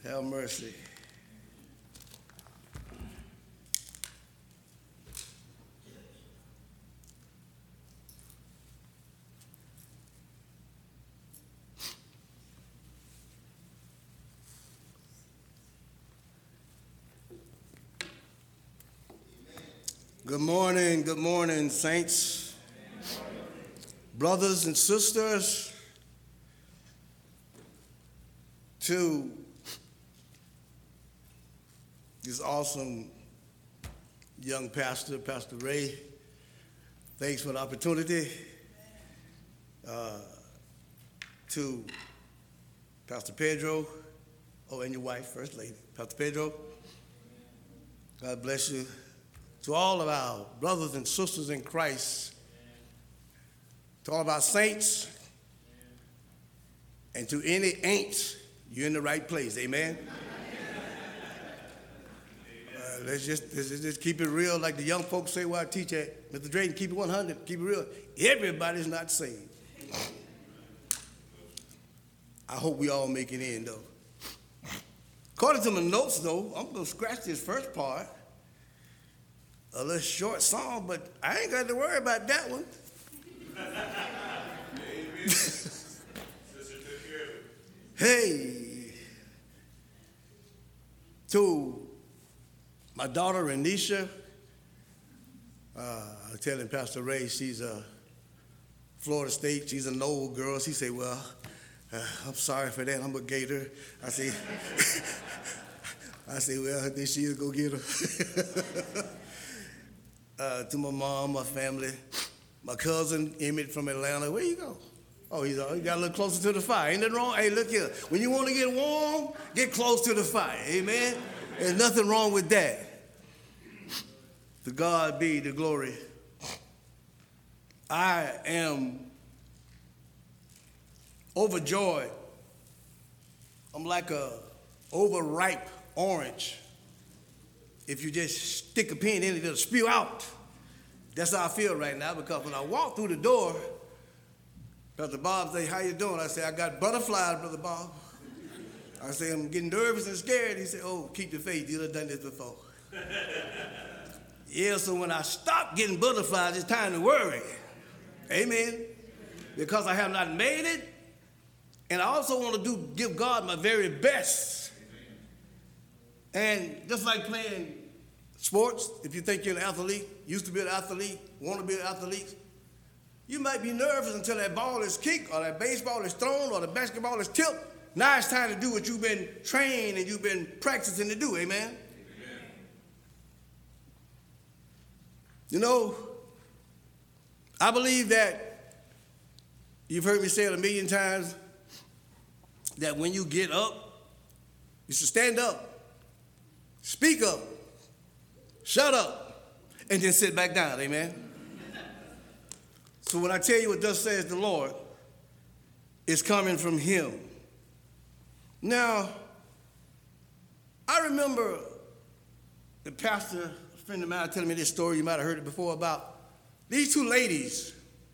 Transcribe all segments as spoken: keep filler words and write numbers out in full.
Have mercy. Good morning, good morning, saints, brothers and sisters, to this awesome young pastor, Pastor Ray. Thanks for the opportunity. Uh, to Pastor Pedro, oh, and your wife, First Lady, Pastor Pedro, God bless you. To all of our brothers and sisters in Christ, to all of our saints, and to any ain'ts, you're in the right place, amen? Uh, let's, just, let's just keep it real, like the young folks say where I teach at. Mister Drayton, keep it one hundred, keep it real. Everybody's not saved. I hope we all make it in, though. According to my notes, though, I'm going to scratch this first part. A little short song, but I ain't got to worry about that one. Hey, to my daughter, Renisha, uh, I was telling Pastor Ray, she's a Florida State, she's an old girl. She said, well, uh, I'm sorry for that, I'm a gator. I say, I say, well, then she'll go get her. Uh, to my mom, my family, my cousin Emmett from Atlanta. Where you go? Oh, he's uh, he got a little closer to the fire. Ain't nothing wrong. Hey, look here. When you want to get warm, get close to the fire. Amen? There's nothing wrong with that. To God be the glory. I am overjoyed. I'm like a overripe orange. If you just stick a pin in it, it'll spew out. That's how I feel right now, because when I walk through the door, Brother Bob say, how you doing? I say, I got butterflies, Brother Bob. I say, I'm getting nervous and scared. He said, oh, keep the faith. You've done this before. Yeah, so when I stop getting butterflies, it's time to worry. Amen. Because I have not made it, and I also want to do give God my very best. And just like playing sports, if you think you're an athlete, used to be an athlete, want to be an athlete, you might be nervous until that ball is kicked or that baseball is thrown or the basketball is tipped. Now it's time to do what you've been trained and you've been practicing to do, amen? Amen. You know, I believe that, you've heard me say it a million times, that when you get up, you should stand up. Speak up, shut up, and then sit back down, amen? So when I tell you what thus says the Lord, it's coming from him. Now, I remember the pastor, a friend of mine, telling me this story, you might have heard it before, about these two ladies.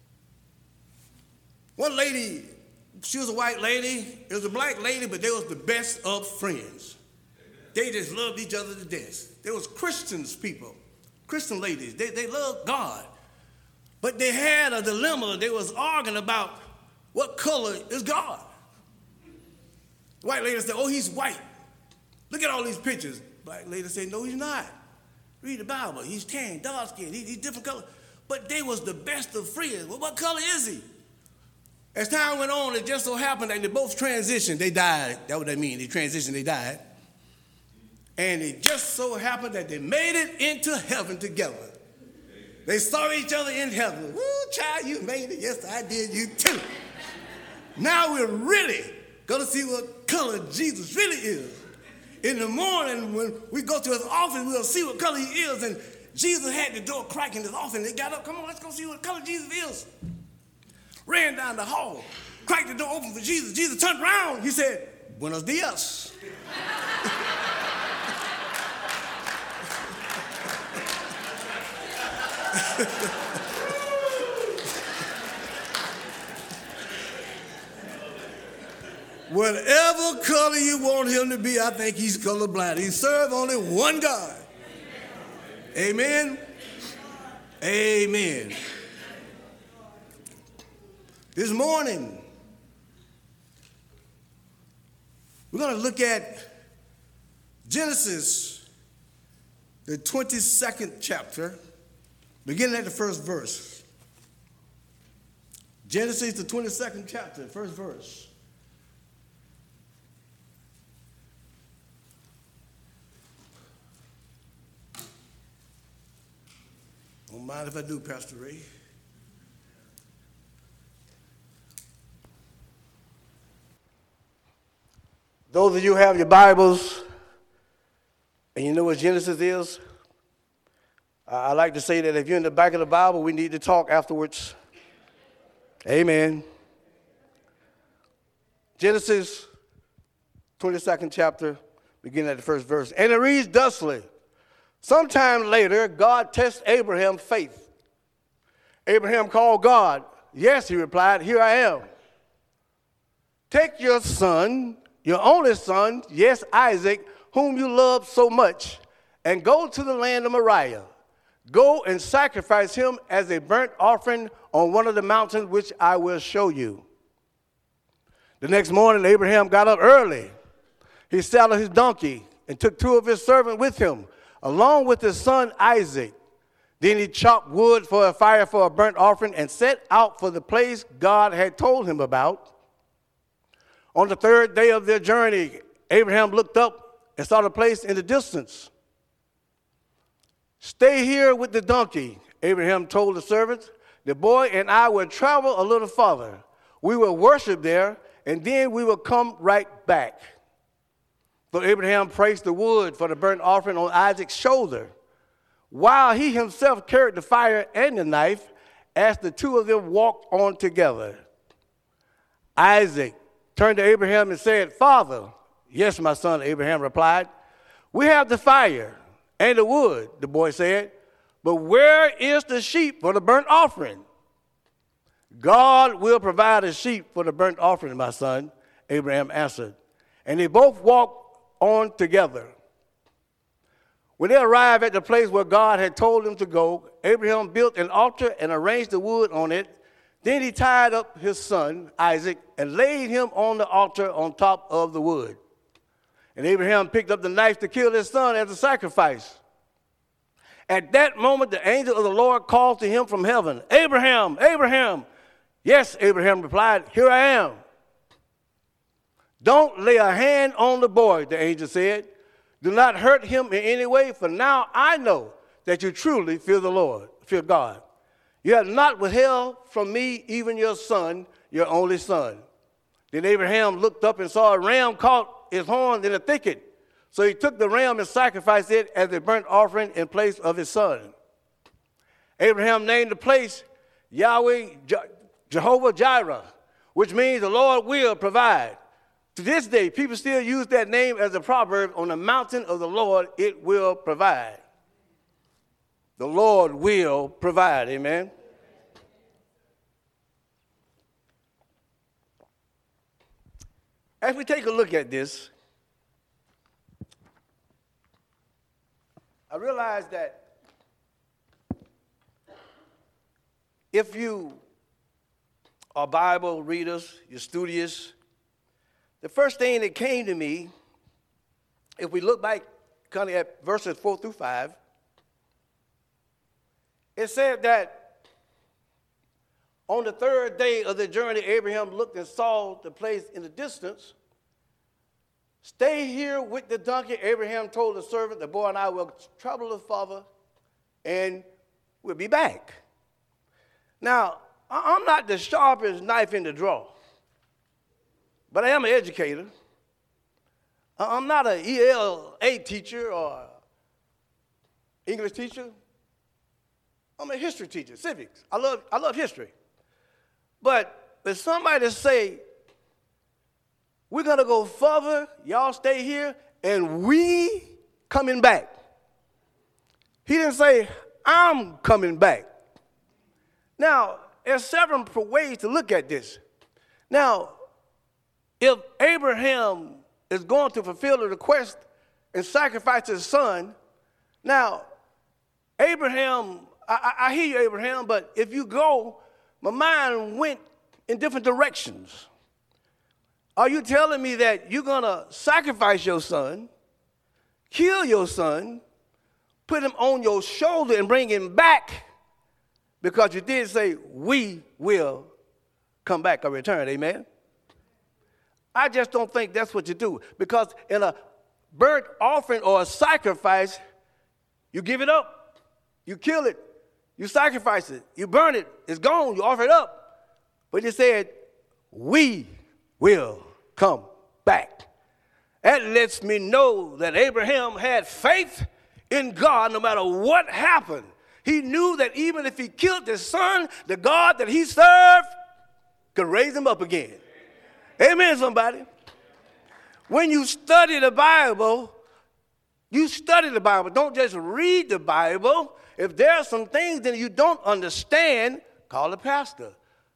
One lady, she was a white lady, it was a black lady, but they was the best of friends. They just loved each other to death. There was Christians people, Christian ladies. They, they loved God. But they had a dilemma. They was arguing about what color is God. The white lady said, oh, he's white. Look at all these pictures. Black lady said, no, he's not. Read the Bible. He's tan, dark skinned. He, he's different color. But they was the best of friends. Well, what color is he? As time went on, it just so happened that they both transitioned. They died. That's what that means. They transitioned, they died. And it just so happened that they made it into heaven together. They saw each other in heaven. Woo, child, you made it. Yes, I did. You too. Now we're really going to see what color Jesus really is. In the morning, when we go to his office, we'll see what color he is. And Jesus had the door cracked in his office. And they got up. Come on, let's go see what color Jesus is. Ran down the hall, cracked the door open for Jesus. Jesus turned around. He said, buenos dias. Whatever color you want him to be, I think he's colorblind. He serves only one God. Amen. Amen. This morning, we're going to look at Genesis, the twenty-second chapter, beginning at the first verse. Genesis, the twenty-second chapter, first verse. Don't mind if I do, Pastor Ray. Those of you who have your Bibles, and you know what Genesis is, I like to say that if you're in the back of the Bible, we need to talk afterwards. Amen. Genesis, twenty-second chapter, beginning at the first verse. And it reads thusly: sometime later, God tests Abraham's faith. Abraham called God. Yes, he replied, here I am. Take your son, your only son, yes, Isaac, whom you love so much, and go to the land of Moriah. Go and sacrifice him as a burnt offering on one of the mountains which I will show you. The next morning, Abraham got up early. He saddled his donkey and took two of his servants with him, along with his son Isaac. Then he chopped wood for a fire for a burnt offering and set out for the place God had told him about. On the third day of their journey, Abraham looked up and saw the place in the distance. Stay here with the donkey, Abraham told the servants. The boy and I will travel a little farther. We will worship there, and then we will come right back. So Abraham placed the wood for the burnt offering on Isaac's shoulder, while he himself carried the fire and the knife, as the two of them walked on together. Isaac turned to Abraham and said, Father. Yes, my son, Abraham replied. We have the fire and the wood, the boy said, but where is the sheep for the burnt offering? God will provide a sheep for the burnt offering, my son, Abraham answered. And they both walked on together. When they arrived at the place where God had told them to go, Abraham built an altar and arranged the wood on it. Then he tied up his son, Isaac, and laid him on the altar on top of the wood. And Abraham picked up the knife to kill his son as a sacrifice. At that moment, the angel of the Lord called to him from heaven, Abraham, Abraham. Yes, Abraham replied, here I am. Don't lay a hand on the boy, the angel said. Do not hurt him in any way, for now I know that you truly fear the Lord, fear God. You have not withheld from me even your son, your only son. Then Abraham looked up and saw a ram caught his horns in a thicket. So he took the ram and sacrificed it as a burnt offering in place of his son. Abraham named the place Yahweh, Jehovah Jireh, which means the Lord will provide. To this day, people still use that name as a proverb, on the mountain of the Lord it will provide. The Lord will provide, amen. As we take a look at this, I realize that if you are Bible readers, you're studious, the first thing that came to me, if we look back kind of at verses four through five, it said that on the third day of the journey, Abraham looked and saw the place in the distance. Stay here with the donkey, Abraham told the servant. The boy and I will travel the father, and we'll be back. Now, I'm not the sharpest knife in the drawer, but I am an educator. I'm not an E L A teacher or English teacher. I'm a history teacher, civics. I love, I love history. But if somebody say, we're going to go further, y'all stay here, and we coming back. He didn't say, I'm coming back. Now, there's several ways to look at this. Now, if Abraham is going to fulfill the request and sacrifice his son, now, Abraham, I, I hear you, Abraham, but if you go, my mind went in different directions. Are you telling me that you're going to sacrifice your son, kill your son, put him on your shoulder and bring him back? Because you did say, we will come back or return, amen? I just don't think that's what you do. Because in a burnt offering or a sacrifice, you give it up, you kill it, you sacrifice it, you burn it, it's gone, you offer it up. But you said, we will come back. That lets me know that Abraham had faith in God no matter what happened. He knew that even if he killed his son, the God that he served could raise him up again. Amen, somebody. When you study the Bible, you study the Bible. Don't just read the Bible. If there are some things that you don't understand, call a pastor.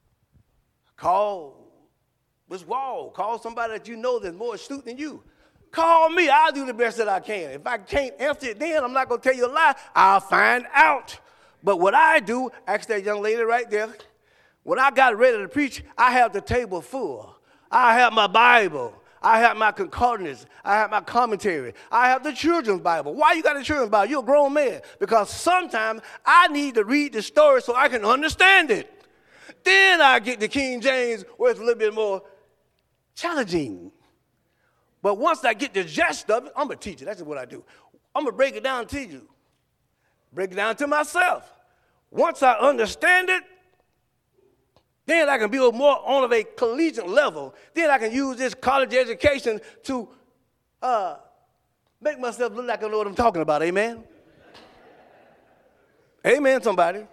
Call Miz Wall. Call somebody that you know that's more astute than you. Call me. I'll do the best that I can. If I can't answer it then, I'm not going to tell you a lie. I'll find out. But what I do, ask that young lady right there, when I got ready to preach, I have the table full. I have my Bible. I have my concordance. I have my commentary. I have the children's Bible. Why you got the children's Bible? You're a grown man. Because sometimes I need to read the story so I can understand it. Then I get the King James where it's a little bit more challenging. But once I get the gist of it, I'm going to teach it. That's what I do. I'm going to break it down to you. Break it down to myself. Once I understand it, then I can build more on a collegiate level. Then I can use this college education to uh, make myself look like I know what I'm talking about. Amen? Amen, somebody.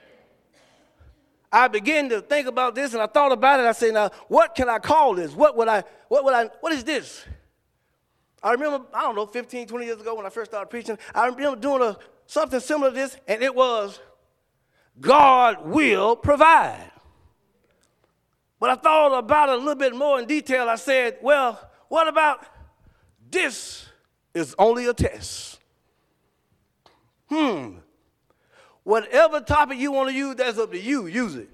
I began to think about this, and I thought about it. I said, now, what can I call this? What would I, what would I, what is this? I remember, I don't know, fifteen, twenty years ago when I first started preaching, I remember doing a, something similar to this, and it was, God will provide. But I thought about it a little bit more in detail. I said, well, what about this is only a test? Hmm. Whatever topic you want to use, that's up to you. Use it.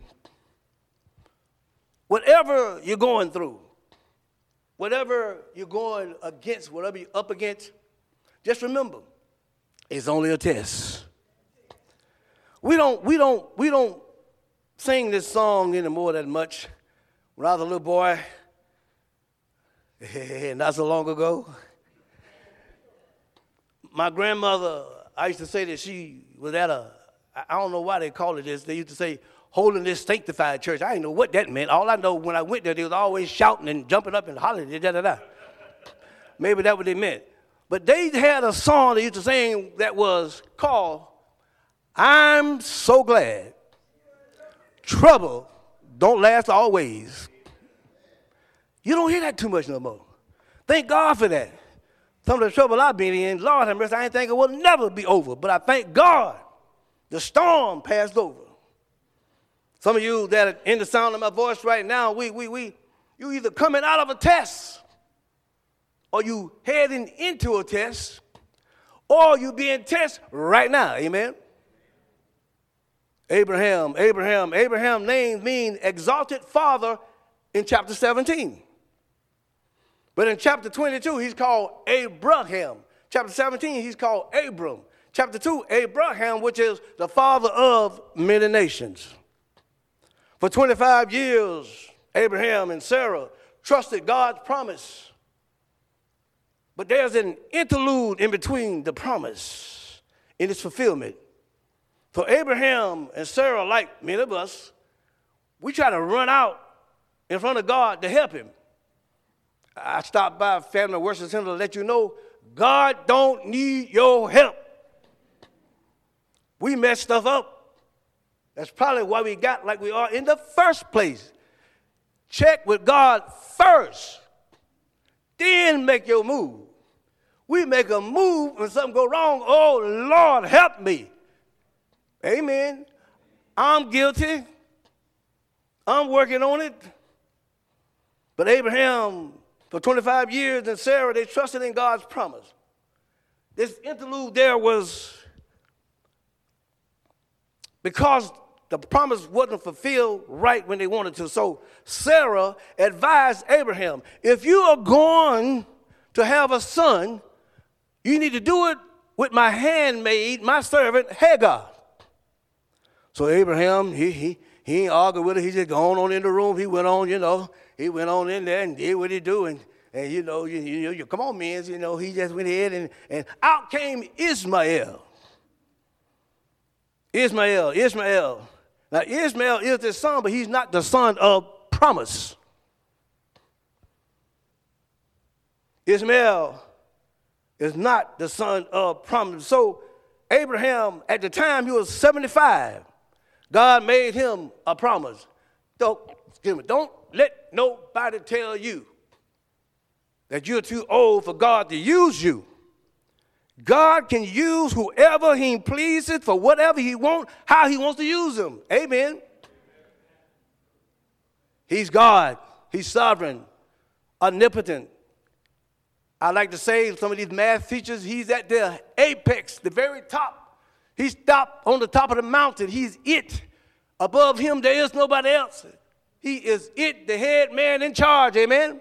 Whatever you're going through, whatever you're going against, whatever you're up against, just remember, it's only a test. We don't, we don't, we don't sing this song anymore that much. When I was a little boy, not so long ago, my grandmother, I used to say that she was at a, I don't know why they call it this. They used to say, holding this sanctified church. I didn't know what that meant. All I know, when I went there, they was always shouting and jumping up and hollering, da, da, da. Maybe that's what they meant. But they had a song they used to sing that was called, I'm so glad trouble don't last always. You don't hear that too much no more. Thank God for that. Some of the trouble I've been in, Lord have mercy, I didn't think it will never be over. But I thank God the storm passed over. Some of you that are in the sound of my voice right now, we, we, we, you either coming out of a test, or you heading into a test, or you being tested right now. Amen. Abraham, Abraham, Abraham name means exalted father in chapter seventeen. But in chapter twenty-two, he's called Abraham. Chapter seventeen, he's called Abram. Chapter two, Abraham, which is the father of many nations. For twenty-five years, Abraham and Sarah trusted God's promise. But there's an interlude in between the promise and its fulfillment. For Abraham and Sarah, like many of us, we try to run out in front of God to help him. I stopped by Family Worship Center to let you know God don't need your help. We messed stuff up. That's probably why we got like we are in the first place. Check with God first, then make your move. We make a move when something go wrong. Oh, Lord, help me. Amen. I'm guilty. I'm working on it. But Abraham, for twenty-five years, and Sarah, they trusted in God's promise. This interlude there was because the promise wasn't fulfilled right when they wanted to. So Sarah advised Abraham, if you are going to have a son, you need to do it with my handmaid, my servant, Hagar. So Abraham, he he he ain't arguing with her. He just gone on in the room. He went on, you know, he went on in there and did what he do. And, and you know, you, you, you come on, men, you know, he just went ahead and, and out came Ishmael. Ishmael, Ishmael. Now, Ishmael is the son, but he's not the son of promise. Ishmael is not the son of promise. So Abraham, at the time he was seventy-five, God made him a promise. Don't, excuse me, don't let nobody tell you that you're too old for God to use you. God can use whoever he pleases for whatever he wants, how he wants to use them. Amen. He's God. He's sovereign, omnipotent. I like to say some of these math teachers, he's at the apex, the very top. He's stopped on the top of the mountain. He's it. Above him, there is nobody else. He is it, the head man in charge. Amen.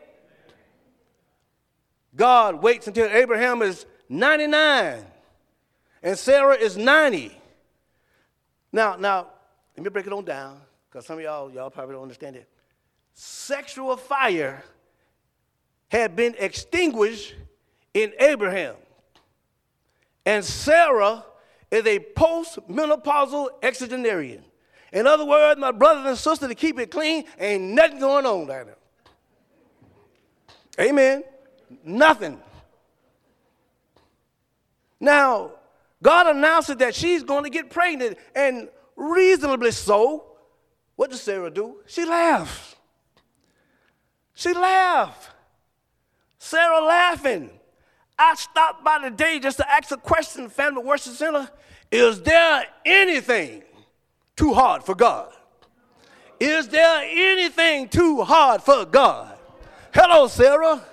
God waits until Abraham is ninety-nine and Sarah is ninety. Now, now, let me break it on down because some of y'all, y'all probably don't understand it. Sexual fire had been extinguished in Abraham. And Sarah is a post-menopausal exagenarian. In other words, my brothers and sisters, to keep it clean, ain't nothing going on down there. Amen. Nothing. Now, God announces that she's going to get pregnant, and reasonably so. What does Sarah do? She laughs. She laughed. Sarah laughing. I stopped by today just to ask a question, Family Worship Center. Is there anything too hard for God? Is there anything too hard for God? Hello, Sarah.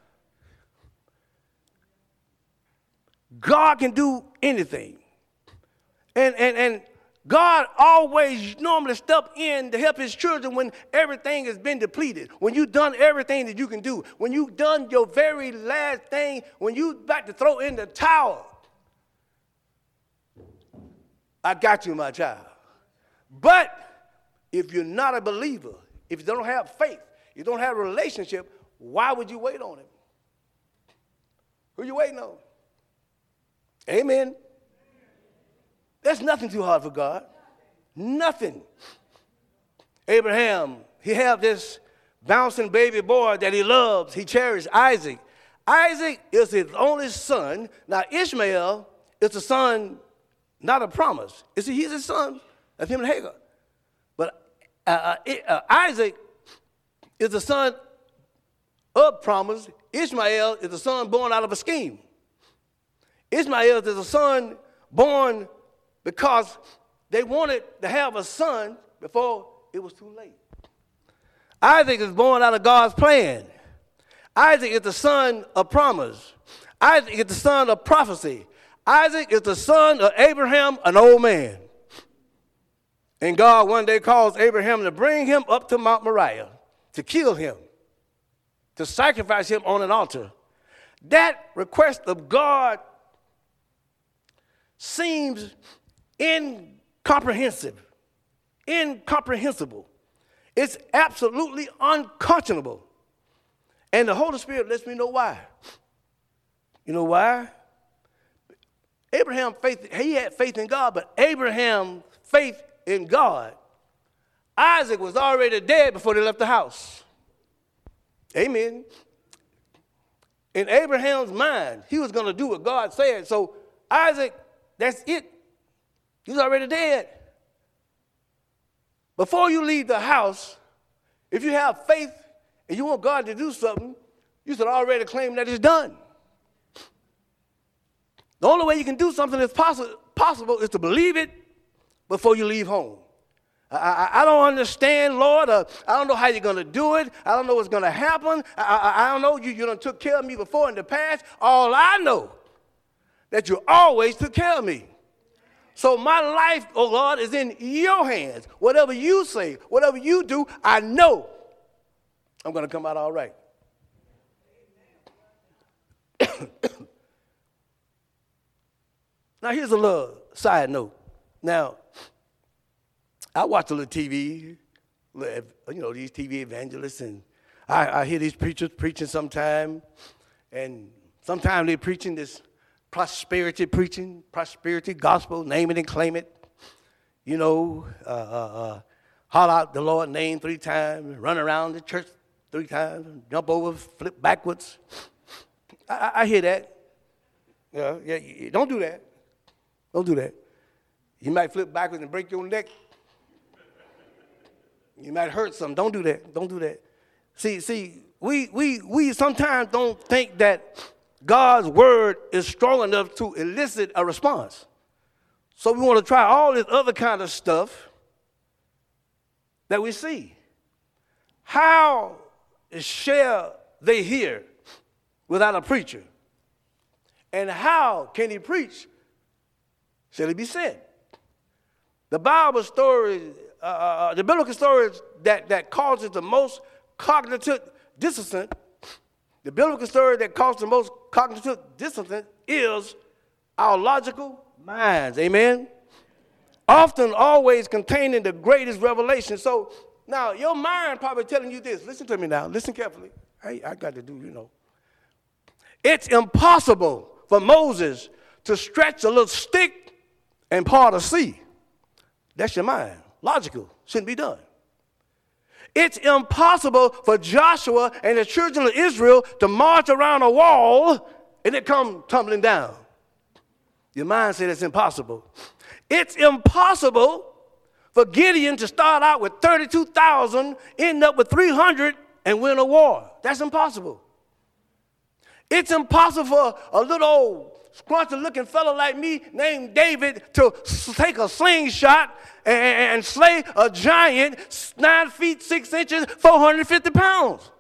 God can do anything. And, and, and God always normally step in to help his children when everything has been depleted, when you've done everything that you can do, when you've done your very last thing, when you're about to throw in the towel. I got you, my child. But if you're not a believer, if you don't have faith, you don't have a relationship, why would you wait on him? Who are you waiting on? Amen. There's nothing too hard for God. Nothing. Abraham, he had this bouncing baby boy that he loves. He cherished Isaac. Isaac is his only son. Now, Ishmael is a son, not a promise. You see, he's a son of him and Hagar. But uh, uh, uh, Isaac is the son of promise. Ishmael is the son born out of a scheme. Ishmael is a son born because they wanted to have a son before it was too late. Isaac is born out of God's plan. Isaac is the son of promise. Isaac is the son of prophecy. Isaac is the son of Abraham, an old man. And God one day calls Abraham to bring him up to Mount Moriah, to kill him, to sacrifice him on an altar. That request of God seems incomprehensible. Incomprehensible. It's absolutely unconscionable. And the Holy Spirit lets me know why. You know why? Abraham faith, he had faith in God, but Abraham's faith in God, Isaac was already dead before they left the house. Amen. In Abraham's mind, he was going to do what God said. So Isaac, that's it. He's already dead. Before you leave the house, if you have faith and you want God to do something, you should already claim that it's done. The only way you can do something that's possi- possible is to believe it before you leave home. I, I, I don't understand, Lord. Uh, I don't know how you're going to do it. I don't know what's going to happen. I, I, I don't know. You, you done took care of me before in the past. All I know, that you always took care of me. So my life, oh Lord, is in your hands. Whatever you say, whatever you do, I know I'm going to come out all right. Now, here's a little side note. Now, I watch a little T V, you know, these T V evangelists, and I, I hear these preachers preaching sometime, and sometimes they're preaching this prosperity preaching, prosperity gospel, name it and claim it. You know, uh, uh, uh, holler out the Lord's name three times, run around the church three times, jump over, flip backwards. I, I, I hear that. Yeah, yeah, don't do that. Don't do that. You might flip backwards and break your neck. You might hurt something. Don't do that. Don't do that. See, see, we we we sometimes don't think that God's word is strong enough to elicit a response. So we want to try all this other kind of stuff that we see. How shall they hear without a preacher? And how can he preach? Shall he be sent? The Bible story, uh, uh, the biblical stories that, that causes the most cognitive dissonance, the biblical story that causes the most cognitive dissonance is our logical minds. Amen? Often, always containing the greatest revelation. So now your mind probably telling you this. Listen to me now. Listen carefully. I, I got to do, you know. It's impossible for Moses to stretch a little stick and part a sea. That's your mind. Logical. Shouldn't be done. It's impossible for Joshua and the children of Israel to march around a wall and it come tumbling down. Your mind said it's impossible. It's impossible for Gideon to start out with thirty-two thousand, end up with three hundred, and win a war. That's impossible. It's impossible for a little old scrunchy-looking fellow like me named David to take a slingshot and, and slay a giant nine feet, six inches, four hundred fifty pounds.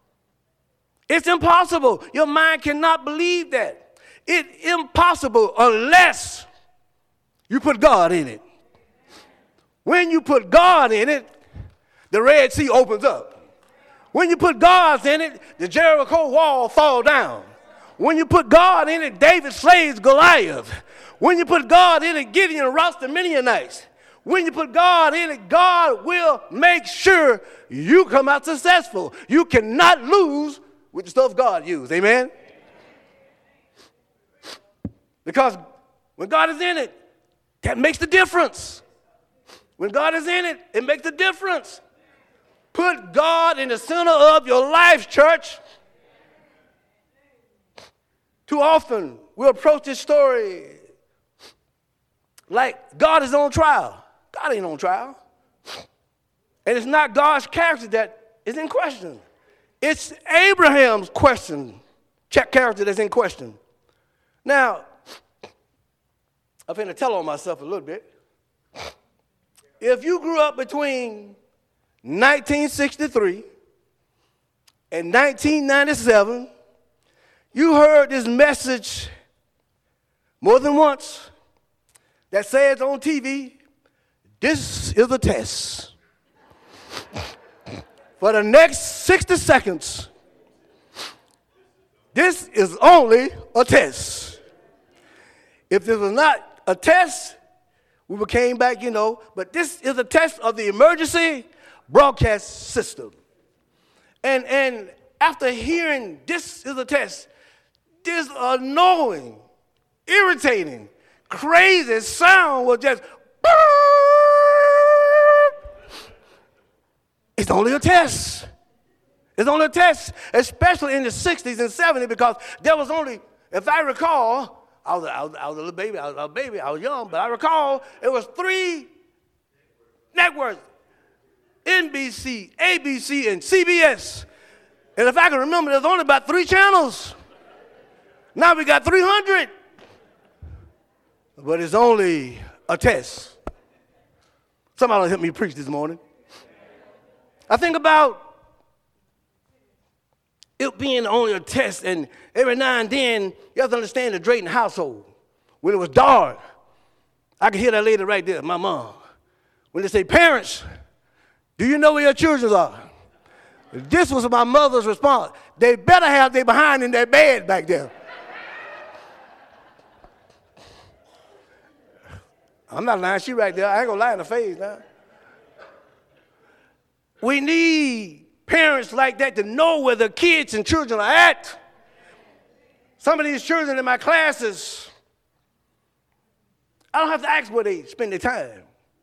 It's impossible. Your mind cannot believe that. It's impossible unless you put God in it. When you put God in it, the Red Sea opens up. When you put God in it, the Jericho wall falls down. When you put God in it, David slays Goliath. When you put God in it, Gideon routs the Midianites. When you put God in it, God will make sure you come out successful. You cannot lose with the stuff God used. Amen? Because when God is in it, that makes the difference. When God is in it, it makes the difference. Put God in the center of your life, church. Too often, we approach this story like God is on trial. God ain't on trial. And it's not God's character that is in question. It's Abraham's question, check character that's in question. Now, I'm going to tell on myself a little bit. If you grew up between nineteen sixty-three and nineteen ninety-seven, you heard this message more than once that says on T V, this is a test. For the next sixty seconds, this is only a test. If this was not a test, we came back, you know, but this is a test of the emergency broadcast system. And, and after hearing this is a test, this annoying, irritating, crazy sound was just, it's only a test. It's only a test, especially in the sixties and seventies, because there was only, if I recall, I was, I was, I was a little baby, I was a baby, I was young, but I recall it was three networks, N B C, A B C, and C B S. And if I can remember, there's only about three channels. Now we got three hundred. But it's only a test. Somebody will help me preach this morning. I think about it being only a test, and every now and then, you have to understand the Drayton household. When it was dark, I could hear that lady right there, my mom. When they say, parents, do you know where your children are? This was my mother's response. They better have their behind in their bed back there. I'm not lying, she right there. I ain't gonna lie in the face now. We need parents like that to know where the kids and children are at. Some of these children in my classes, I don't have to ask where they spend their time.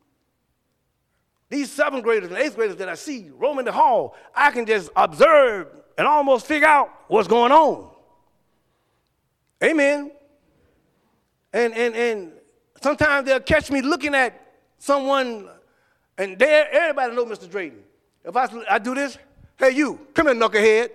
These seventh graders and eighth graders that I see roaming the hall, I can just observe and almost figure out what's going on. Amen. And and and sometimes they'll catch me looking at someone, and everybody knows Mister Drayton. If I, I do this, hey you, come here, knucklehead.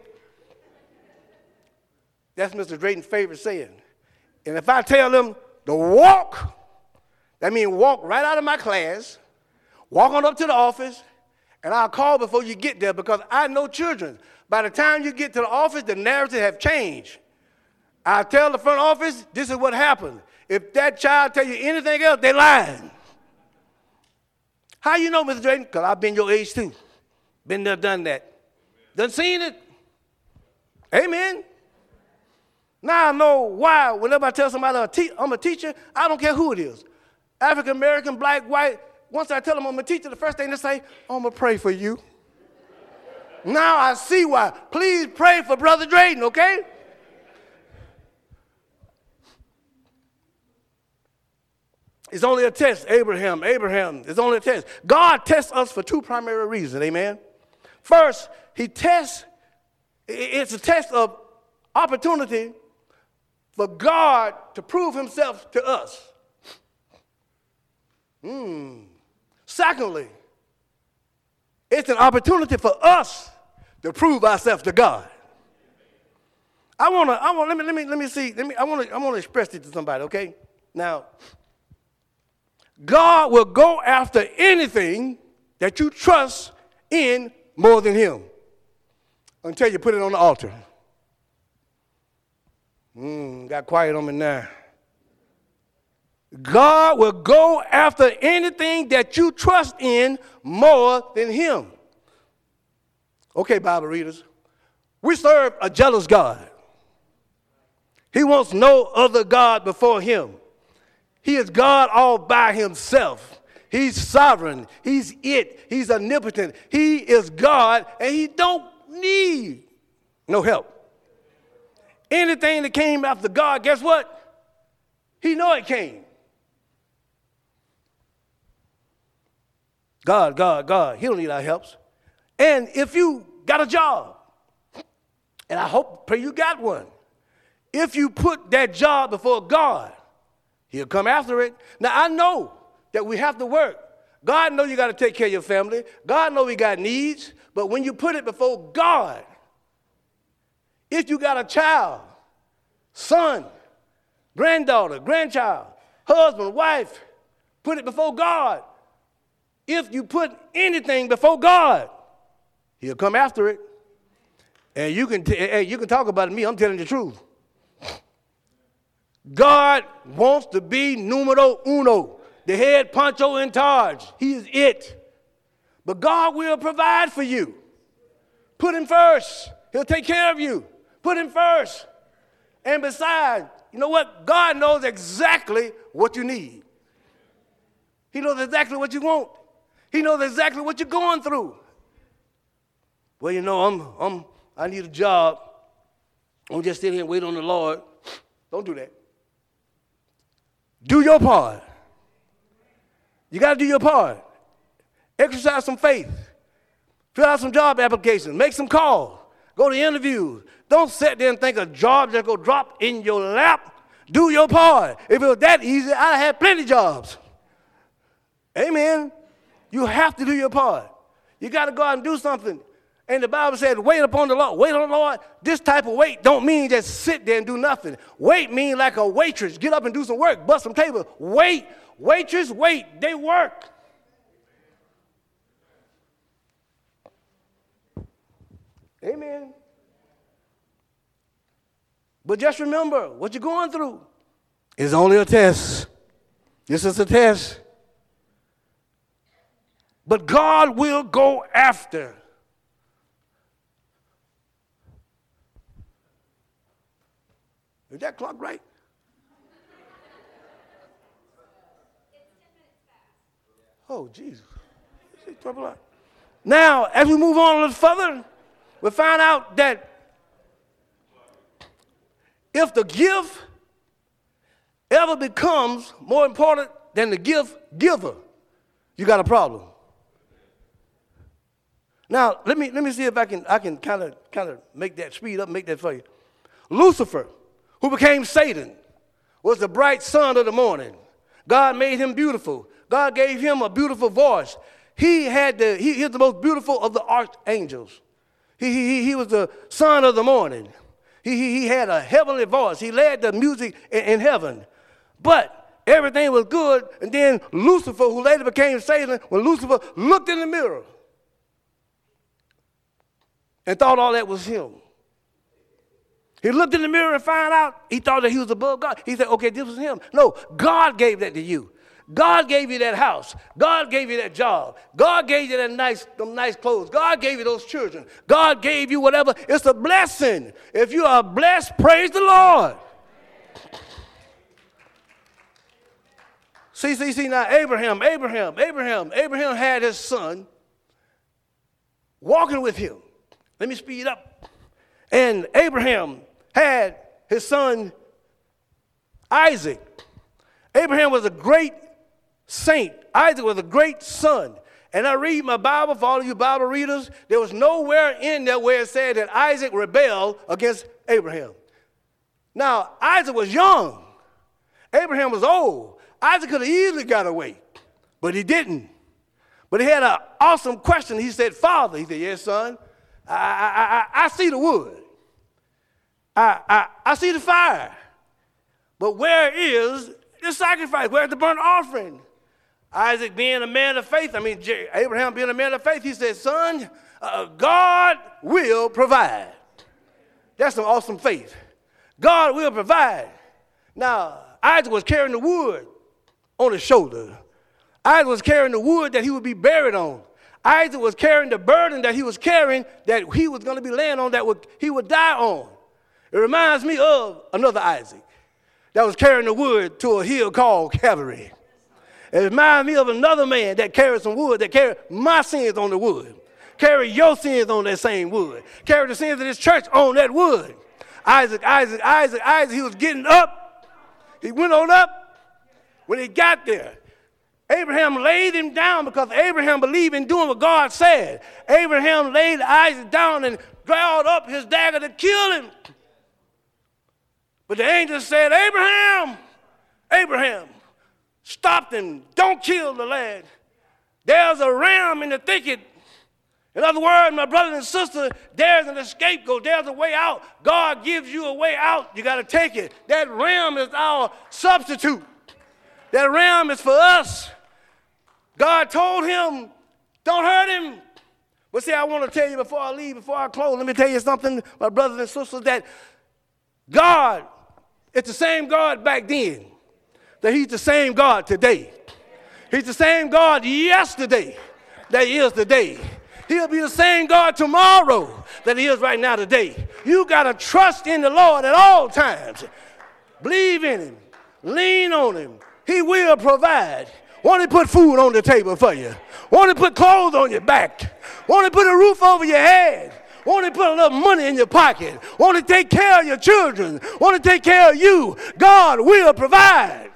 That's Mister Drayton's favorite saying. And if I tell them to walk, that means walk right out of my class, walk on up to the office, and I'll call before you get there because I know children. By the time you get to the office, the narrative have changed. I tell the front office, this is what happened. If that child tell you anything else, they lying. How you know, Mister Drayton? Because I've been your age too. Been there, done that. Done seen it. Amen. Now I know why whenever I tell somebody I'm a, te- I'm a teacher, I don't care who it is. African American, black, white. Once I tell them I'm a teacher, the first thing they say, I'm going to pray for you. Now I see why. Please pray for Brother Drayton, okay? It's only a test, Abraham, Abraham, it's only a test. God tests us for two primary reasons, amen? First, he tests, it's a test of opportunity for God to prove himself to us. Hmm. Secondly, it's an opportunity for us to prove ourselves to God. I wanna, I want, let me, let me, let me see, let me, I wanna, I wanna express it to somebody, okay? Now, God will go after anything that you trust in more than him until you put it on the altar. Hmm, got quiet on me now. God will go after anything that you trust in more than him. Okay, Bible readers, we serve a jealous God. He wants no other God before him. He is God all by himself. He's sovereign. He's it. He's omnipotent. He is God, and he don't need no help. Anything that came after God, guess what? He know it came. God, God, God, he don't need our helps. And if you got a job, and I hope, pray you got one, if you put that job before God, he'll come after it. Now, I know that we have to work. God knows you got to take care of your family. God knows we got needs. But when you put it before God, if you got a child, son, granddaughter, grandchild, husband, wife, put it before God. If you put anything before God, he'll come after it. And you can, t- hey, you can talk about it me. I'm telling the truth. God wants to be numero uno, the head poncho in charge. He is it. But God will provide for you. Put him first. He'll take care of you. Put him first. And besides, you know what? God knows exactly what you need. He knows exactly what you want. He knows exactly what you're going through. Well, you know, I'm, I'm, I need a job. I'm just sit here and wait on the Lord. Don't do that. Do your part. You got to do your part. Exercise some faith. Fill out some job applications. Make some calls. Go to interviews. Don't sit there and think a job just go drop in your lap. Do your part. If it was that easy, I'd have had plenty of jobs. Amen. You have to do your part. You got to go out and do something. And the Bible said, wait upon the Lord. Wait on the Lord. This type of wait don't mean just sit there and do nothing. Wait mean like a waitress. Get up and do some work. Bust some tables. Wait. Waitress, wait. They work. Amen. But just remember, what you're going through is only a test. This is a test. But God will go after. Is that clock right? Oh, Jesus. Now, as we move on a little further, we find out that if the gift ever becomes more important than the gift giver, you got a problem. Now, let me let me see if I can I can kind of kind of make that speed up, make that for you. Lucifer, who became Satan, was the bright sun of the morning. God made him beautiful. God gave him a beautiful voice. He had the he, he was the most beautiful of the archangels. He he he was the son of the morning. He he, he had a heavenly voice. He led the music in, in heaven. But everything was good, and then Lucifer, who later became Satan, when Lucifer looked in the mirror and thought all that was him. He looked in the mirror and found out, he thought that he was above God. He said, okay, this was him. No, God gave that to you. God gave you that house. God gave you that job. God gave you that nice, them nice clothes. God gave you those children. God gave you whatever. It's a blessing. If you are blessed, praise the Lord. See, see, see, now Abraham, Abraham, Abraham, Abraham had his son walking with him. Let me speed up. And Abraham had his son Isaac. Abraham was a great saint. Isaac was a great son. And I read my Bible, for all of you Bible readers, there was nowhere in there where it said that Isaac rebelled against Abraham. Now, Isaac was young. Abraham was old. Isaac could have easily got away, but he didn't. But he had an awesome question. He said, Father, he said, yes, son, I, I, I, I see the wood. I, I, I see the fire. But where is the sacrifice? Where's the burnt offering? Isaac being a man of faith, I mean, Abraham being a man of faith, he said, son, uh, God will provide. That's some awesome faith. God will provide. Now, Isaac was carrying the wood on his shoulder. Isaac was carrying the wood that he would be buried on. Isaac was carrying the burden that he was carrying that he was going to be laying on, that would, he would die on. It reminds me of another Isaac that was carrying the wood to a hill called Calvary. It reminds me of another man that carried some wood, that carried my sins on the wood, carried your sins on that same wood, carried the sins of this church on that wood. Isaac, Isaac, Isaac, Isaac, he was getting up. He went on up. When he got there, Abraham laid him down because Abraham believed in doing what God said. Abraham laid Isaac down and grabbed up his dagger to kill him. But the angel said, Abraham, Abraham, stop him. Don't kill the lad. There's a ram in the thicket. In other words, my brothers and sisters, there's an scapegoat. There's a way out. God gives you a way out. You got to take it. That ram is our substitute. That ram is for us. God told him, don't hurt him. But see, I want to tell you before I leave, before I close, let me tell you something, my brothers and sisters, that God, it's the same God back then, that he's the same God today. He's the same God yesterday that he is today. He'll be the same God tomorrow that he is right now today. You got to trust in the Lord at all times. Believe in him. Lean on him. He will provide. Want to put food on the table for you. Want to put clothes on your back. Want to put a roof over your head. Want to put a little money in your pocket. Want to take care of your children. Want to take care of you. God will provide.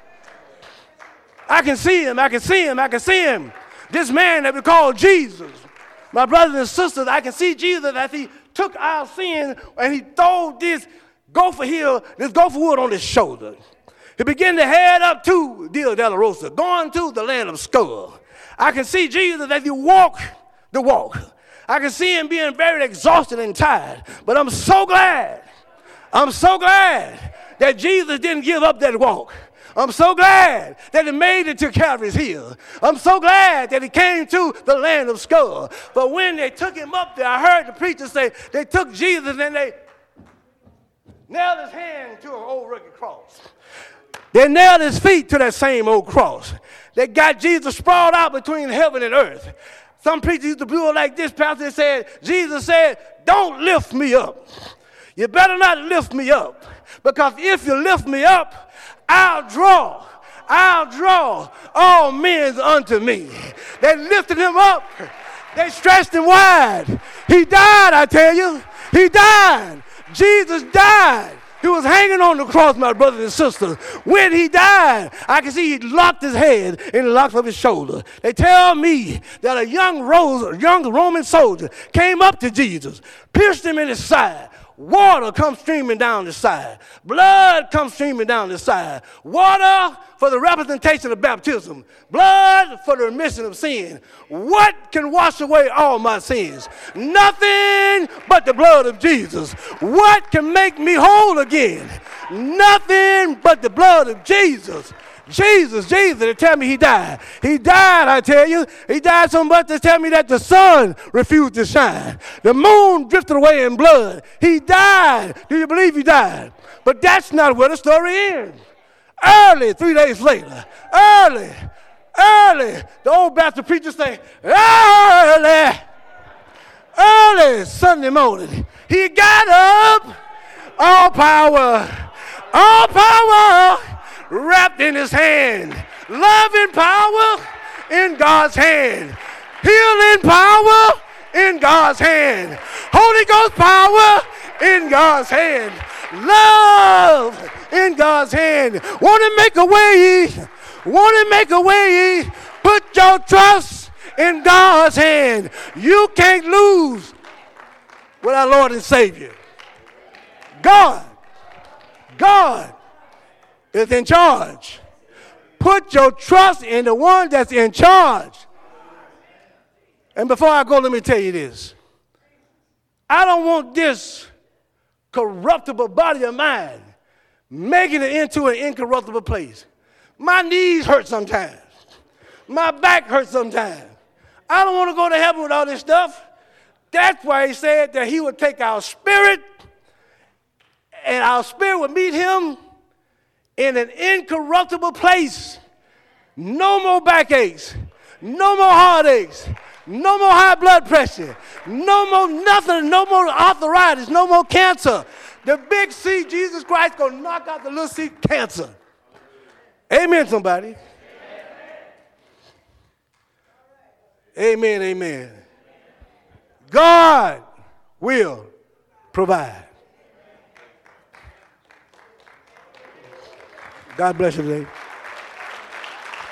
I can see him. I can see him. I can see him. This man that we call Jesus. My brothers and sisters, I can see Jesus as he took our sin and he threw this gopher hill, this gopher wood on his shoulder. He began to head up to Via Dolorosa, going to the land of Skull. I can see Jesus as he walked the walk. I can see him being very exhausted and tired. But I'm so glad, I'm so glad that Jesus didn't give up that walk. I'm so glad that he made it to Calvary's Hill. I'm so glad that he came to the land of Skull. But when they took him up there, I heard the preacher say they took Jesus and they nailed his hand to an old rugged cross. They nailed his feet to that same old cross. They got Jesus sprawled out between heaven and earth. Some preachers used to do it like this. Pastor said, Jesus said, don't lift me up. You better not lift me up. Because if you lift me up, I'll draw. I'll draw all men unto me. They lifted him up. They stretched him wide. He died, I tell you. He died. Jesus died. He was hanging on the cross, my brothers and sisters. When he died, I can see he locked his head and locked up his shoulder. They tell me that a young, Rose, young Roman soldier came up to Jesus, pierced him in his side. Water comes streaming down the side. Blood comes streaming down the side. Water for the representation of baptism. Blood for the remission of sin. What can wash away all my sins? Nothing but the blood of Jesus. What can make me whole again? Nothing but the blood of Jesus. Jesus, Jesus, they tell me he died. He died, I tell you. He died so much they tell me that the sun refused to shine. The moon drifted away in blood. He died. Do you believe he died? But that's not where the story ends. Early, three days later, early, early, the old Baptist preacher say, early, early Sunday morning, he got up, all power, all power, wrapped in his hand. Love and power in God's hand. Healing power in God's hand. Holy Ghost power in God's hand. Love in God's hand. Want to make a way? Want to make a way? Put your trust in God's hand. You can't lose with our Lord and Savior. God, God is in charge. Put your trust in the one that's in charge. And before I go, let me tell you this. I don't want this corruptible body of mine making it into an incorruptible place. My knees hurt sometimes. My back hurts sometimes. I don't want to go to heaven with all this stuff. That's why he said that he would take our spirit and our spirit would meet him in an incorruptible place. No more backaches. No more heartaches. No more high blood pressure. No more nothing. No more arthritis. No more cancer. The big C, Jesus Christ, going to knock out the little C, cancer. Amen, somebody. Amen, amen. God will provide. God bless you today.